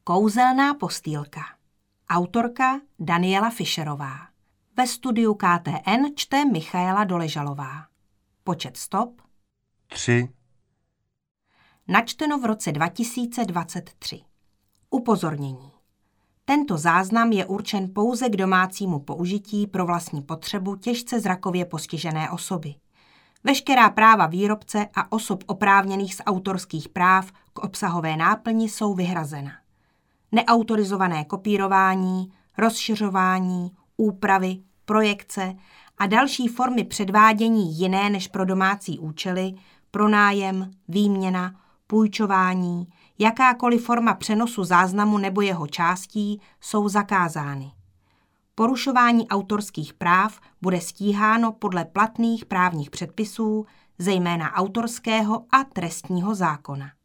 Kouzelná postýlka. Autorka Daniela Fischerová. Ve studiu KTN čte Michaela Doležalová. Počet stop 3. Načteno v roce 2023. Upozornění. Tento záznam je určen pouze k domácímu použití pro vlastní potřebu těžce zrakově postižené osoby. Veškerá práva výrobce a osob oprávněných z autorských práv k obsahové náplni jsou vyhrazena. Neautorizované kopírování, rozšiřování, úpravy, projekce a další formy předvádění jiné než pro domácí účely, pronájem, výměna, půjčování, jakákoliv forma přenosu záznamu nebo jeho částí jsou zakázány. Porušování autorských práv bude stíháno podle platných právních předpisů, zejména autorského a trestního zákona.